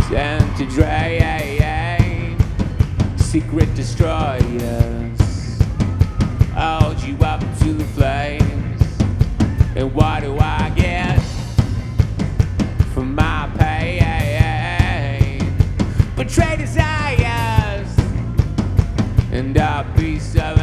Sent to drain, secret destroyers hold you up to the flames. And what do I get for my pain? Betrayed desires and a piece of